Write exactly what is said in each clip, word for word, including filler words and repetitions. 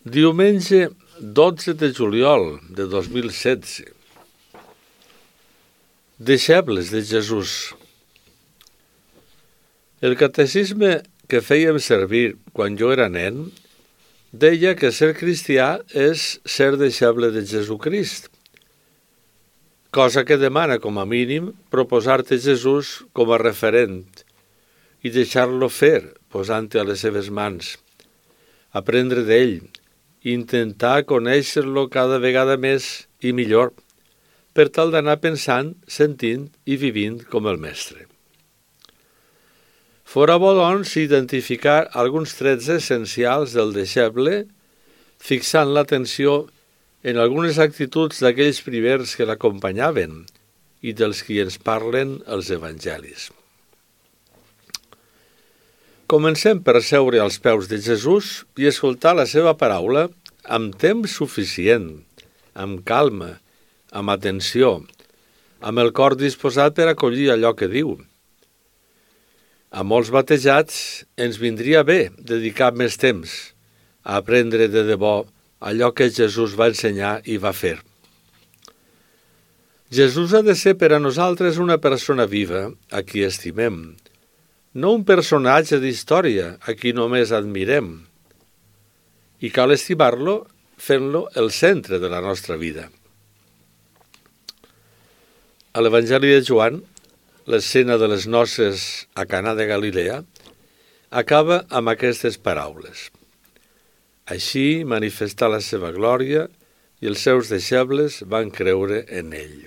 Diumenge dotze de juliol de dos mil setze. Deixebles de Jesús. El catecisme que fèiem servir quan jo era nen deia que ser cristià és ser deixeble de Jesucrist, cosa que demana com a mínim proposar-te Jesús com a referent i deixar-lo fer posant-te a les seves mans, aprendre d'ell, intentar conèixer-lo cada vegada més i millor, per tal d'anar pensant, sentint i vivint com el Mestre. Fora bo, doncs, identificar alguns trets essencials del deixeble, fixant l'atenció en algunes actituds d'aquells primers que l'acompanyaven i dels qui ens parlen els evangelis. Comencem per seure als peus de Jesús i escoltar la seva paraula amb temps suficient, amb calma, amb atenció, amb el cor disposat per acollir allò que diu. A molts batejats ens vindria bé dedicar més temps a aprendre de debò allò que Jesús va ensenyar i va fer. Jesús ha de ser per a nosaltres una persona viva, a qui estimem, no un personatge d'història a qui només admirem. I cal estimar-lo fent-lo el centre de la nostra vida. A l'Evangeli de Joan, l'escena de les noces a Canà de Galilea acaba amb aquestes paraules. Així manifestà la seva glòria i els seus deixebles van creure en ell.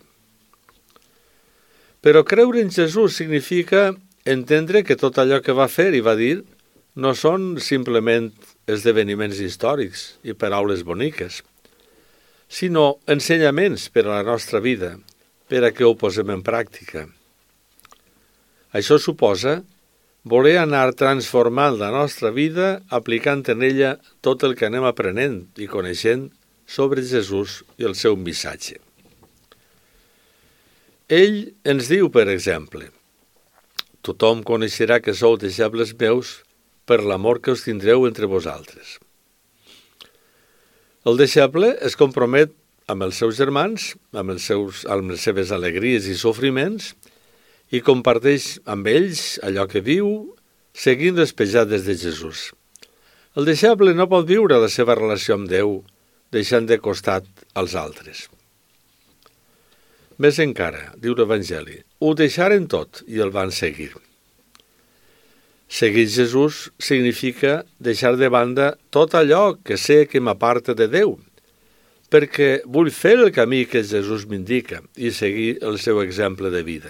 Però creure en Jesús significa entendre que tot allò que va fer i va dir no són simplement esdeveniments històrics i paraules boniques, sinó ensenyaments per a la nostra vida, per a que ho posem en pràctica. Això suposa voler anar transformant la nostra vida aplicant en ella tot el que anem aprenent i coneixent sobre Jesús i el seu missatge. Ell ens diu, per exemple, «Tothom coneixerà que sou deixebles meus per l'amor que us tindreu entre vosaltres». El deixeble es compromet amb els seus germans, amb, els seus, amb les seves alegries i sofriments, i comparteix amb ells allò que viu, seguint les pejades de Jesús. El deixeble no pot viure la seva relació amb Déu, deixant de costat als altres. Més encara, diu l'Evangeli, ho deixaren tot i el van seguir. Seguir Jesús significa deixar de banda tot allò que sé que m'aparta de Déu, perquè vull fer el camí que Jesús m'indica i seguir el seu exemple de vida.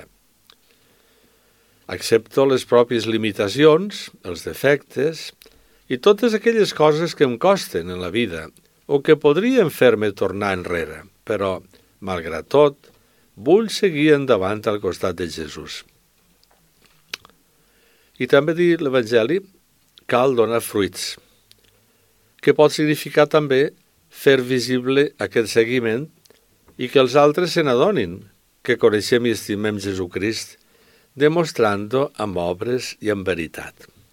Accepto les pròpies limitacions, els defectes i totes aquelles coses que em costen en la vida o que podrien fer-me tornar enrere, però, malgrat tot, vull seguir endavant al costat de Jesús. I també dir l'Evangeli, cal donar fruits, que pot significar també fer visible aquest seguiment i que els altres se n'adonin que coneixem i estimem Jesucrist, demostrant-ho amb obres i amb veritat.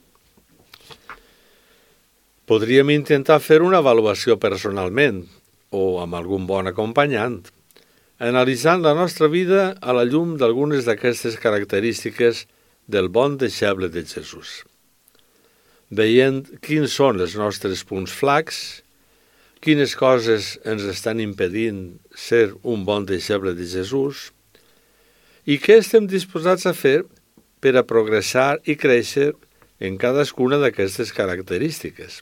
Podríem intentar fer una avaluació personalment o amb algun bon acompanyant, analitzant la nostra vida a la llum d'algunes d'aquestes característiques del bon deixeble de Jesús. Veient quins són els nostres punts flacs, quines coses ens estan impedint ser un bon deixeble de Jesús i què estem disposats a fer per a progressar i créixer en cadascuna d'aquestes característiques.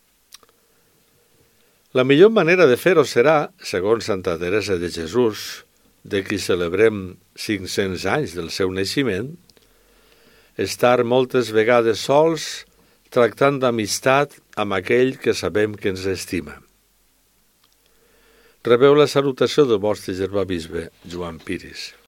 La millor manera de fer-ho serà, segons Santa Teresa de Jesús, de qui celebrem cinc-cents anys del seu naixement, estar moltes vegades sols tractant d'amistat amb aquell que sabem que ens estima. Rebeu la salutació del vostre germà bisbe, Joan Piris.